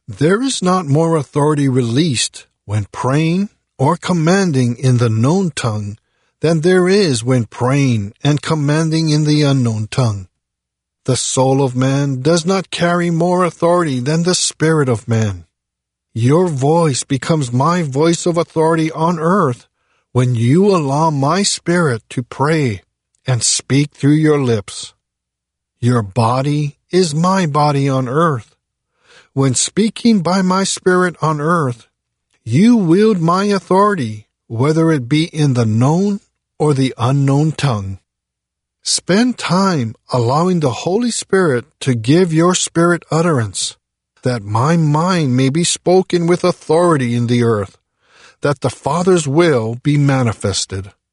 There is not more authority released when praying or commanding in the known tongue than there is when praying and commanding in the unknown tongue. The soul of man does not carry more authority than the spirit of man. Your voice becomes my voice of authority on earth when you allow my spirit to pray and speak through your lips. Your body is my body on earth. When speaking by my spirit on earth, you wield my authority, whether it be in the known or the unknown tongue. Spend time allowing the Holy Spirit to give your spirit utterance, that my mind may be spoken with authority in the earth, that the Father's will be manifested.